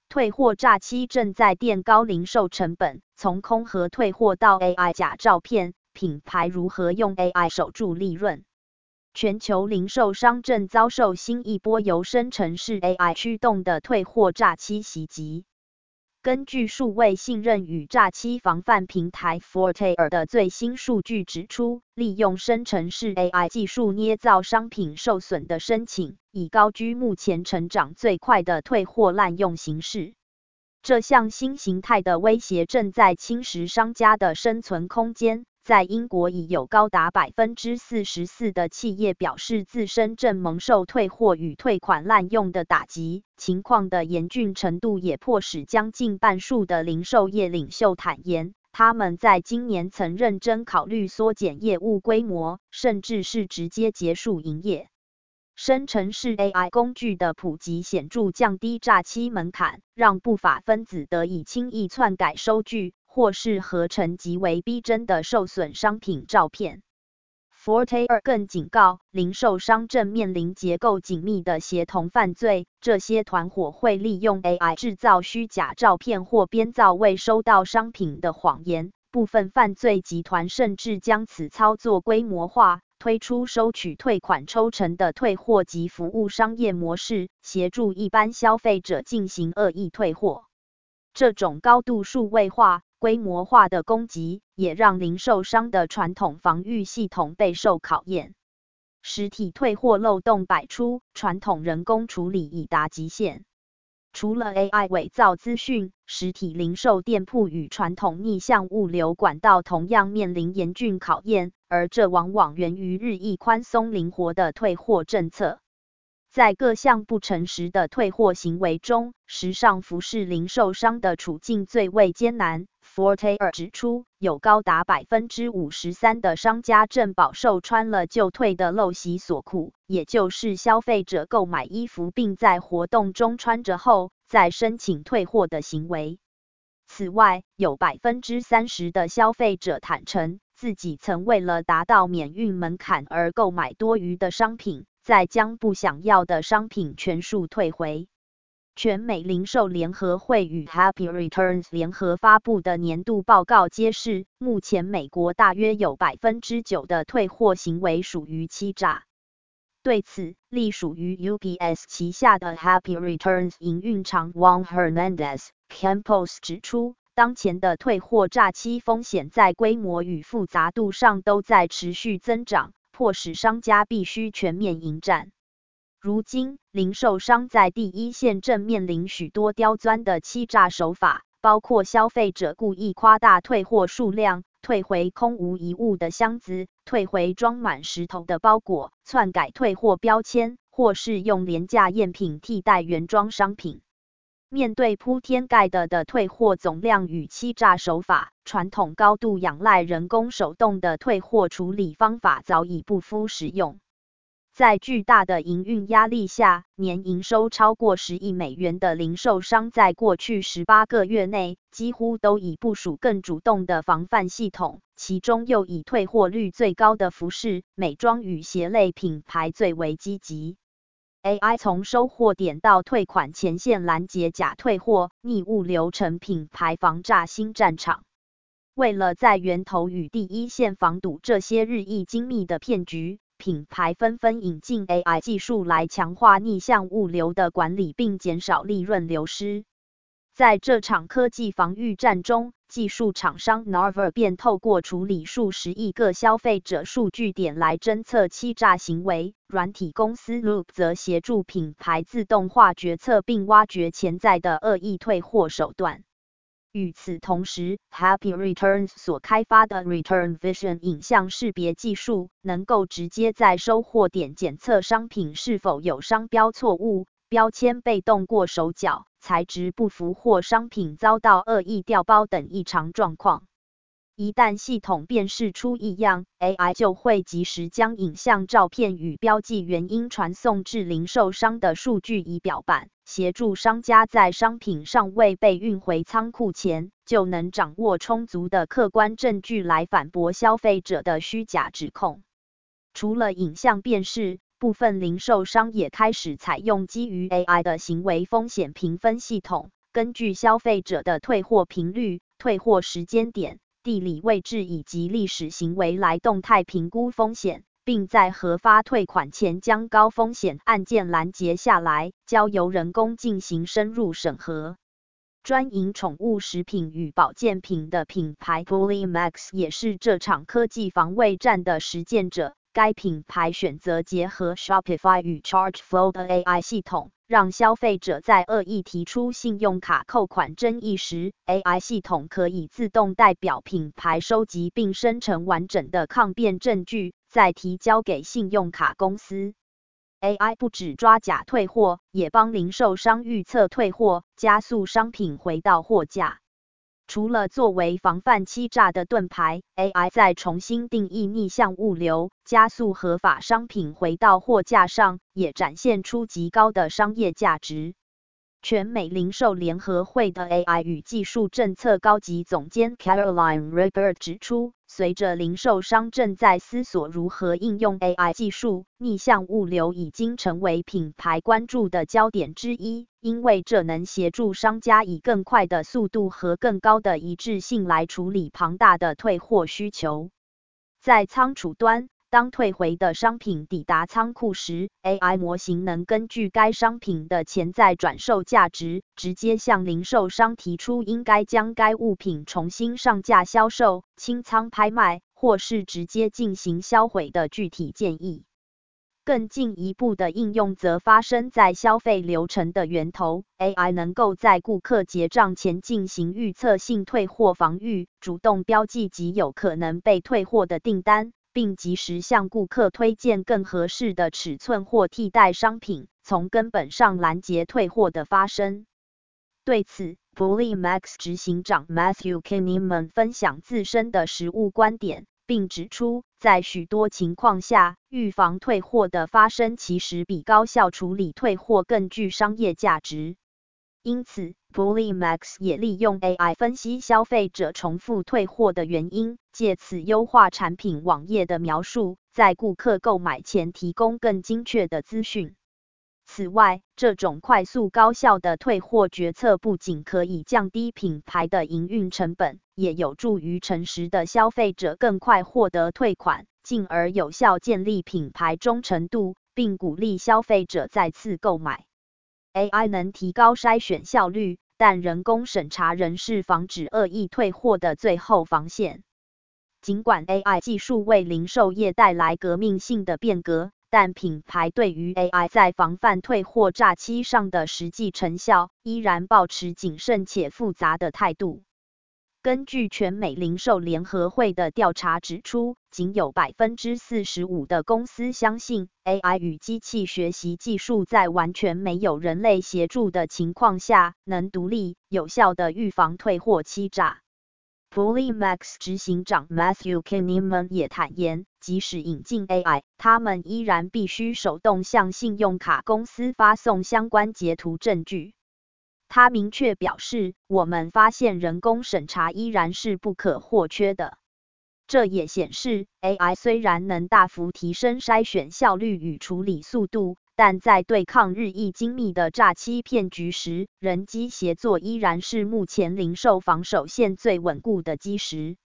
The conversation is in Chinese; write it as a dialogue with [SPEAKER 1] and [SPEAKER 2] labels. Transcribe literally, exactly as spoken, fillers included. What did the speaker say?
[SPEAKER 1] 退货诈欺正在垫高零售成本，从空盒退货到 A I 假照片，品牌如何用 A I 守住利润？全球零售商正遭受新一波由生成式 A I 驱动的退货诈欺袭击。根据数位信任与诈欺防范平台 Fortair 的最新数据指出，利用生成式 A I 技术捏造商品受损的申请，已高居目前成长最快的退货滥用形式。这项新形态的威胁正在侵蚀商家的生存空间。在英国已有高达 百分之四十四 的企业表示自身正蒙受退货与退款滥用的打击，情况的严峻程度也迫使将近半数的零售业领袖坦言，他们在今年曾认真考虑缩减业务规模，甚至是直接结束营业。生成式 A I 工具的普及显著降低诈欺门槛，让不法分子得以轻易篡改收据，或是合成极为逼真的受损商品照片。Fortair 更警告，零售商正面临结构紧密的协同犯罪，这些团伙会利用 A I 制造虚假照片或编造未收到商品的谎言，部分犯罪集团甚至将此操作规模化，推出收取退款抽成的退货及服务商业模式，协助一般消费者进行恶意退货。这种高度数位化、规模化的攻击，也让零售商的传统防御系统备受考验。实体退货漏洞百出，传统人工处理已达极限。除了 A I 伪造资讯，实体零售店铺与传统逆向物流管道同样面临严峻考验，而这往往源于日益宽松灵活的退货政策。在各项不诚实的退货行为中，时尚服饰零售商的处境最为艰难。Fortair 指出，有高达 百分之五十三 的商家正饱受穿了就退的陋习所苦，也就是消费者购买衣服并在活动中穿着后，再申请退货的行为。此外，有 百分之三十 的消费者坦诚，自己曾为了达到免运门槛而购买多余的商品，再将不想要的商品全数退回。全美零售联合会与 Happy Returns 联合发布的年度报告揭示，目前美国大约有 百分之九 的退货行为属于欺诈。对此，隶属于 U P S 旗下的 Happy Returns 营运长 Juan Hernandez Campos 指出，当前的退货诈欺风险在规模与复杂度上都在持续增长，迫使商家必须全面迎战。如今，零售商在第一线正面临许多刁钻的欺诈手法，包括消费者故意夸大退货数量、退回空无一物的箱子、退回装满石头的包裹、篡改退货标签，或是用廉价赝品替代原装商品。面对铺天盖地的退货总量与欺诈手法，传统高度仰赖人工手动的退货处理方法早已不敷实用。在巨大的营运压力下，年营收超过十亿美元的零售商在过去十八个月内，几乎都已部署更主动的防范系统，其中又以退货率最高的服饰、美妆与鞋类品牌最为积极。A I 从收货点到退款前线拦截假退货、逆物流成品牌防诈新战场。为了在源头与第一线防堵这些日益精密的骗局，品牌纷纷引进 A I 技术来强化逆向物流的管理，并减少利润流失。在这场科技防御战中，技术厂商 Narvar 便透过处理数十亿个消费者数据点来侦测欺诈行为，软体公司 Loop 则协助品牌自动化决策并挖掘潜在的恶意退货手段。与此同时 ，Happy Returns 所开发的 Return Vision 影像识别技术，能够直接在收货点检测商品是否有商标错误、标签被动过手脚、材质不符或商品遭到恶意调包等异常状况。一旦系统辨识出异样 ，A I 就会及时将影像照片与标记原因传送至零售商的数据仪表板，协助商家在商品尚未被运回仓库前，就能掌握充足的客观证据来反驳消费者的虚假指控。除了影像辨识，部分零售商也开始采用基于 A I 的行为风险评分系统。 根据消费者的退货频率、退货时间点、地理位置以及历史行为来动态评估风险，并在核发退款前将高风险案件拦截下来，交由人工进行深入审核。专营宠物食品与保健品的品牌 Polymax 也是这场科技防卫战的实践者。该品牌选择结合 Shopify 与 ChargeFlow 的 A I 系统，让消费者在恶意提出信用卡扣款争议时 ，A I 系统可以自动代表品牌收集并生成完整的抗辩证据，再提交给信用卡公司。A I 不只抓假退货，也帮零售商预测退货，加速商品回到货架。除了作为防范欺诈的盾牌 ，A I 在重新定义逆向物流、加速合法商品回到货架上，也展现出极高的商业价值。全美零售联合会的 A I 与技术政策高级总监 Caroline Ribert 指出，随着零售商正在思索如何应用 A I 技术，逆向物流已经成为品牌关注的焦点之一，因为这能协助商家以更快的速度和更高的一致性来处理庞大的退货需求。在仓储端，当退回的商品抵达仓库时 ，A I 模型能根据该商品的潜在转售价值，直接向零售商提出应该将该物品重新上架销售、清仓拍卖，或是直接进行销毁的具体建议。更进一步的应用则发生在消费流程的源头 ，A I 能够在顾客结账前进行预测性退货防御，主动标记极有可能被退货的订单，并及时向顾客推荐更合适的尺寸或替代商品，从根本上拦截退货的发生。对此 ，Polymax 执行长 Matthew Kinniman 分享自身的实务观点，并指出，在许多情况下，预防退货的发生其实比高效处理退货更具商业价值。因此 ，Polymax 也利用 A I 分析消费者重复退货的原因，借此优化产品网页的描述，在顾客购买前提供更精确的资讯。此外，这种快速高效的退货决策不仅可以降低品牌的营运成本，也有助于诚实的消费者更快获得退款，进而有效建立品牌忠诚度，并鼓励消费者再次购买。A I 能提高筛选效率，但人工审查仍是防止恶意退货的最后防线。尽管 A I 技术为零售业带来革命性的变革，但品牌对于 A I 在防范退货诈欺上的实际成效，依然保持谨慎且复杂的态度。根据全美零售联合会的调查指出，仅有 百分之四十五 的公司相信 A I 与机器学习技术在完全没有人类协助的情况下，能独立、有效地预防退货欺诈。Polymax 执行长 Matthew Kinniman 也坦言，即使引进 A I， 他们依然必须手动向信用卡公司发送相关截图证据。他明确表示，我们发现人工审查依然是不可或缺的。这也显示 A I 虽然能大幅提升筛选效率与处理速度，但在对抗日益精密的诈欺骗局时，人机协作依然是目前零售防守线最稳固的基石。